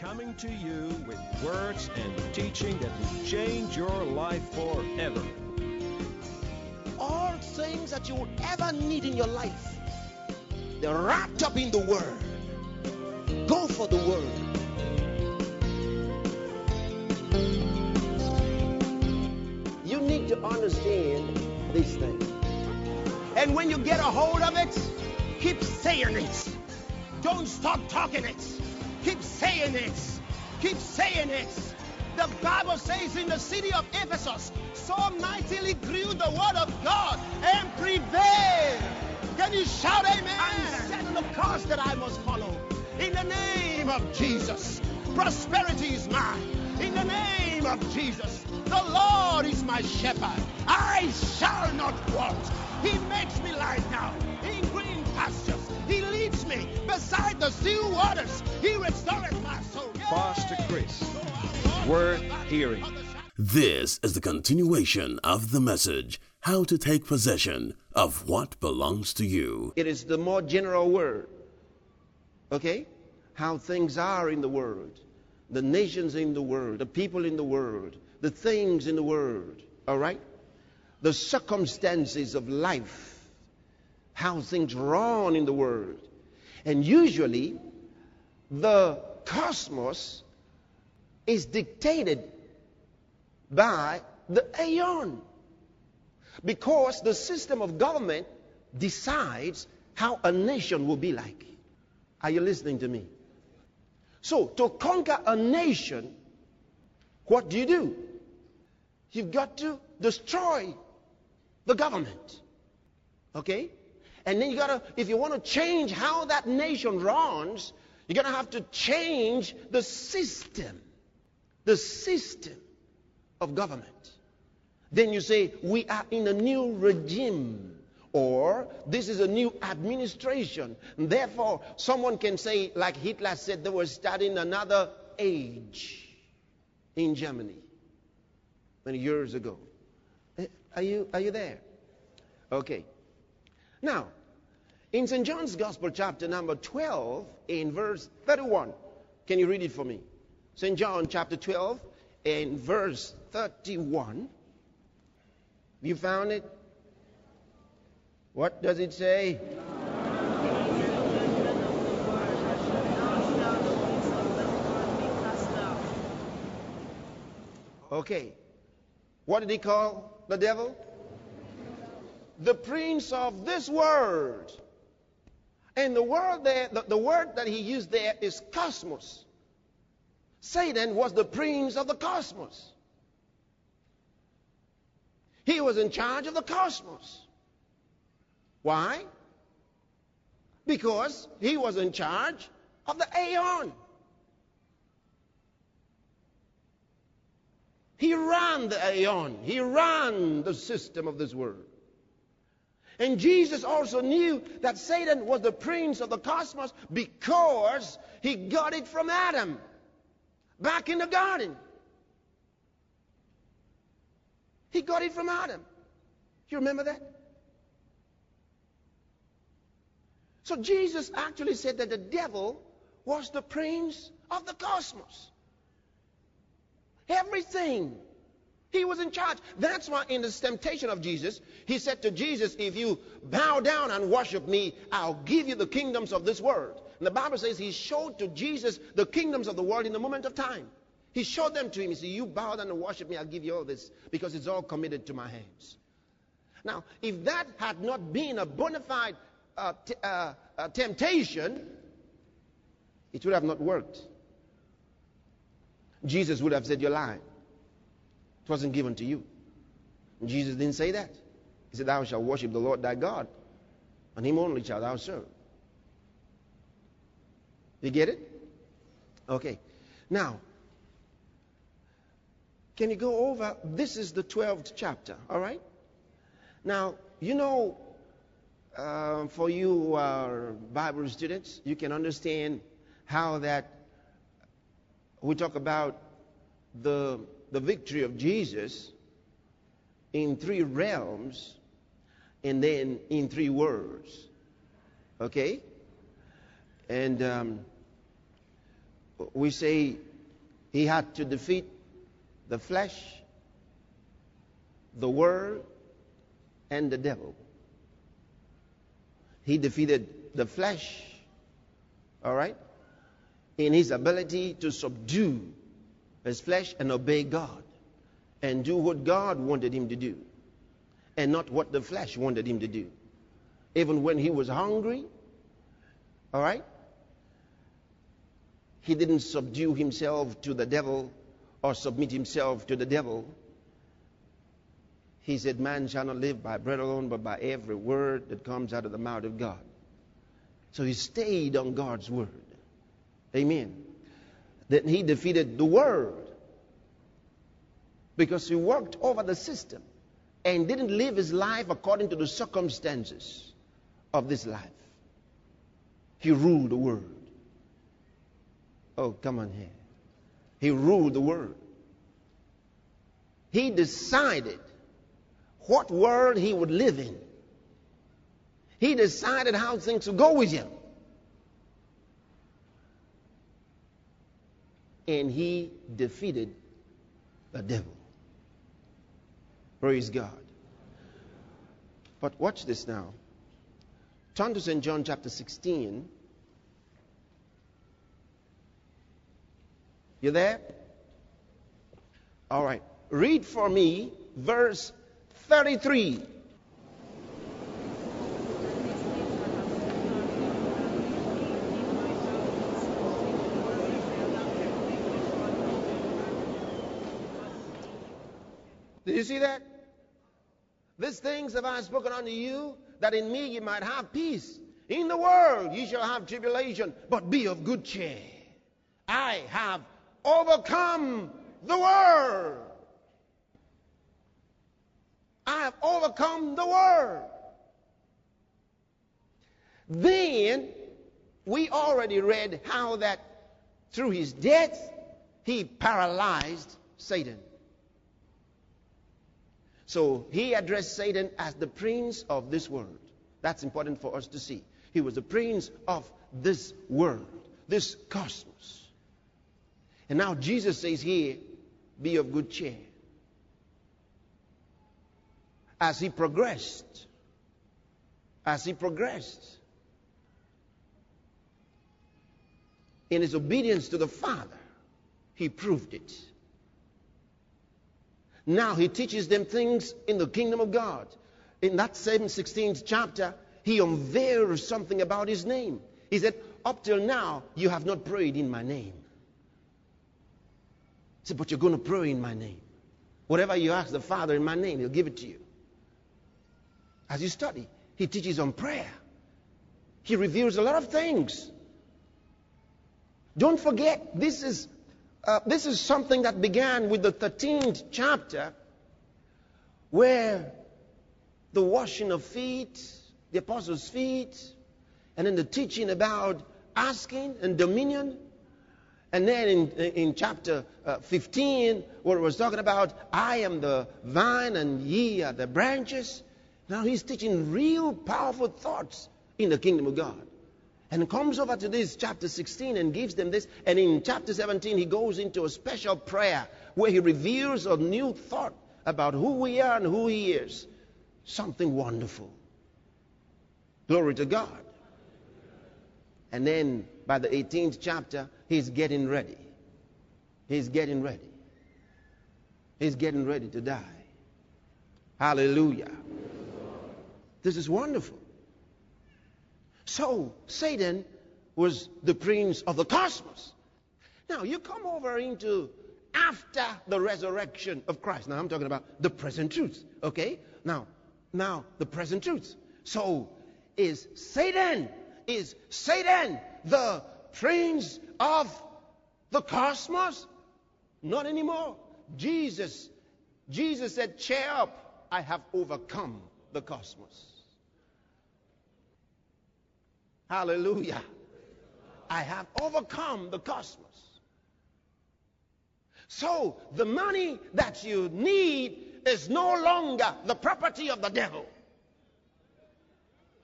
coming to you with words and teaching that will change your life forever. All things that you would ever need in your life, they're wrapped up in the Word. Go for the Word. You need to understand these things. And when you get a hold of it, keep saying it. Don't stop talking it. Keep saying it. Keep saying it. The Bible says in the city of Ephesus, so mightily grew the word of God and prevailed. Can you shout amen? I'm setting the course that I must follow. In the name of Jesus, prosperity is mine. In the name of Jesus, the Lord is my shepherd. I shall not want. He makes me lie down in green pastures. He leads me beside the still waters. He restores my soul. Pastor Chris, worth hearing. This is the continuation of the message, How to Take Possession of What Belongs to You. It is the more general word. Okay? How things are in the world. The nations in the world. The people in the world. The things in the world. All right? The circumstances of life. How things run in the world. And usually, the cosmos is dictated by the aeon. Because the system of government decides how a nation will be like. Are you listening to me? So, to conquer a nation, what do? You've got to destroy the government. Okay? And then you got to, if you want to change how that nation runs, you're going to have to change the system of government. Then you say, we are in a new regime, or this is a new administration. And therefore, someone can say, like Hitler said, they were starting another age in Germany many years ago. Are you there? Okay. Now, in St. John's Gospel, chapter number 12, in verse 31. Can you read it for me? St. John, chapter 12, in verse 31. You found it? What does it say? Okay. What did he call the devil? The prince of this world. And the word there, the word that he used there is cosmos. Satan was the prince of the cosmos. He was in charge of the cosmos. Why? Because he was in charge of the aeon. He ran the aeon. He ran the system of this world. And Jesus also knew that Satan was the prince of the cosmos because he got it from Adam back in the garden. He got it from Adam. You remember that? So Jesus actually said that the devil was the prince of the cosmos. Everything. He was in charge. That's why in the temptation of Jesus, he said to Jesus, if you bow down and worship me, I'll give you the kingdoms of this world. And the Bible says he showed to Jesus the kingdoms of the world in a moment of time. He showed them to him. He said, you bow down and worship me, I'll give you all this because it's all committed to my hands. Now, if that had not been a bona fide temptation, it would have not worked. Jesus would have said, you're lying. It wasn't given to you. And Jesus didn't say that. He said, thou shalt worship the Lord thy God, and him only shalt thou serve. You get it? Okay. Now, can you go over? This is the 12th chapter, all right? Now, you know, for you who are Bible students, you can understand how that we talk about the victory of Jesus in 3 realms and then in 3 words. Okay? And we say he had to defeat the flesh, the world, and the devil. He defeated the flesh, all right, in his ability to subdue his flesh and obey God and do what God wanted him to do and not what the flesh wanted him to do. Even when he was hungry, all right, he didn't subdue himself to the devil or submit himself to the devil. He said, man shall not live by bread alone, but by every word that comes out of the mouth of God. So he stayed on God's word. Amen. Then he defeated the world because he worked over the system and didn't live his life according to the circumstances of this life. He ruled the world. Oh, come on here. He ruled the world. He decided what world he would live in. He decided how things would go with him. And he defeated the devil. Praise God. But watch this now. Turn to St. John chapter 16. You there? All right. Read for me verse 33. Did you see that? These things have I spoken unto you, that in me ye might have peace. In the world ye shall have tribulation, but be of good cheer. I have overcome the world. I have overcome the world. Then we already read how that through his death he paralyzed Satan. So he addressed Satan as the prince of this world. That's important for us to see. He was the prince of this world, this cosmos. And now Jesus says here, be of good cheer. As he progressed in his obedience to the Father, he proved it. Now he teaches them things in the kingdom of God. In that same 16th chapter, he unveils something about his name. He said, up till now, you have not prayed in my name. He said, but you're going to pray in my name. Whatever you ask the Father in my name, he'll give it to you. As you study, he teaches on prayer. He reveals a lot of things. Don't forget, this is something that began with the 13th chapter, where the washing of feet, the apostles' feet, and then the teaching about asking and dominion. And then in chapter 15, where it was talking about, I am the vine and ye are the branches. Now he's teaching real powerful thoughts in the kingdom of God. And comes over to this chapter 16 and gives them this. And in chapter 17, he goes into a special prayer where he reveals a new thought about who we are and who he is. Something wonderful. Glory to God. And then by the 18th chapter, he's getting ready. He's getting ready. He's getting ready to die. Hallelujah. This is wonderful. So Satan was the prince of the cosmos. Now you come over into after the resurrection of Christ. Now I'm talking about the present truth. Okay? Now the present truth. So is Satan the prince of the cosmos? Not anymore. Jesus said, cheer up, I have overcome the cosmos. Hallelujah. I have overcome the cosmos. So the money that you need is no longer the property of the devil.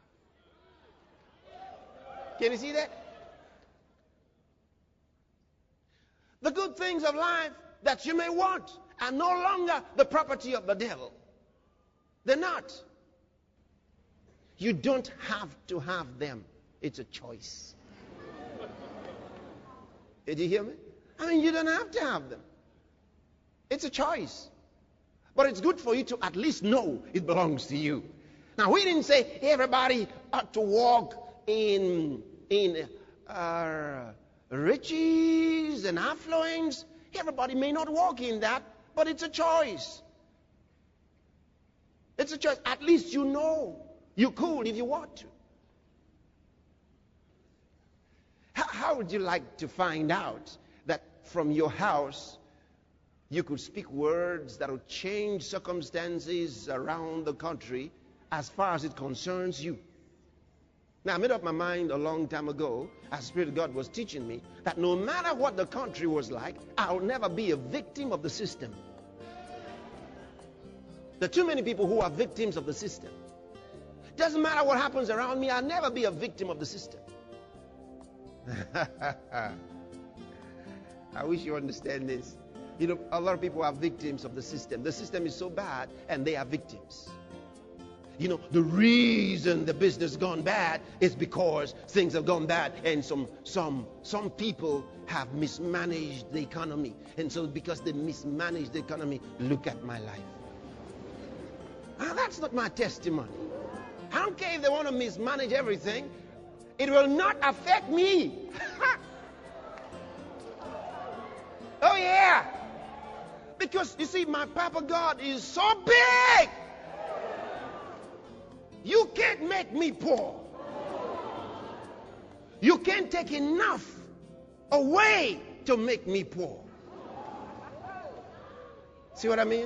Can you see that? The good things of life that you may want are no longer the property of the devil. They're not. You don't have to have them. It's a choice. Did you hear me? I mean, you don't have to have them. It's a choice. But it's good for you to at least know it belongs to you. Now, we didn't say everybody ought to walk in riches and affluence. Everybody may not walk in that, but it's a choice. It's a choice. At least you know. You could if you want to. How would you like to find out that from your house you could speak words that will change circumstances around the country as far as it concerns you? Now, I made up my mind a long time ago, as the Spirit of God was teaching me, that no matter what the country was like, I'll never be a victim of the system. There are too many people who are victims of the system. Doesn't matter what happens around me, I'll never be a victim of the system. I wish you understand this. You know, a lot of people are victims of the system. The system is so bad, and they are victims. You know, the reason the business gone bad is because things have gone bad, and some people have mismanaged the economy. And so because they mismanaged the economy, look at my life. Now, that's not my testimony. I don't care if they want to mismanage everything. It will not affect me. Oh, yeah. Because, you see, my Papa God is so big. You can't make me poor. You can't take enough away to make me poor. See what I mean?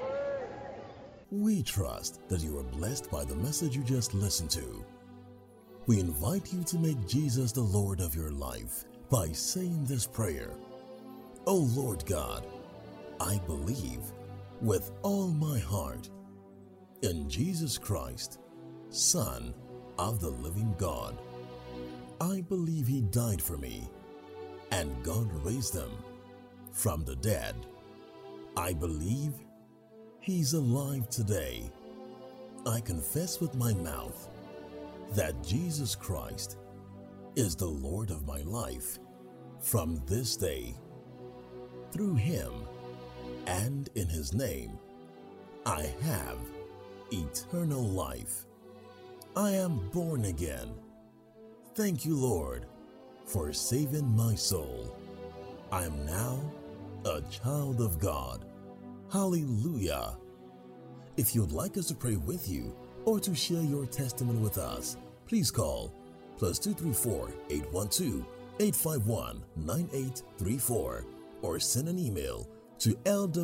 We trust that you are blessed by the message you just listened to. We invite you to make Jesus the Lord of your life by saying this prayer. Oh Lord God, I believe with all my heart in Jesus Christ, Son of the living God. I believe He died for me and God raised Him from the dead. I believe He's alive today. I confess with my mouth that Jesus Christ is the Lord of my life from this day. Through Him and in His name, I have eternal life. I am born again. Thank you, Lord, for saving my soul. I am now a child of God. Hallelujah. If you'd like us to pray with you or to share your testimony with us, please call +234 812 851 9834 or send an email to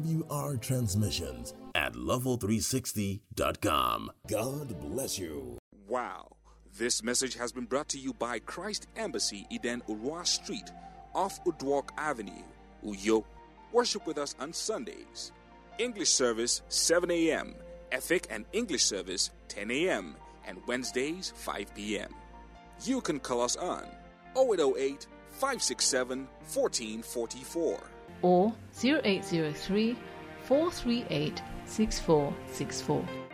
lwrtransmissions@level360.com. God bless you. Wow. This message has been brought to you by Christ Embassy, Eden Urwa Street, off Udwalk Avenue, Uyo. Worship with us on Sundays. English service 7 a.m., Ethic and English service 10 a.m., and Wednesdays 5 p.m. You can call us on 0808 567 1444 or 0803 438 6464.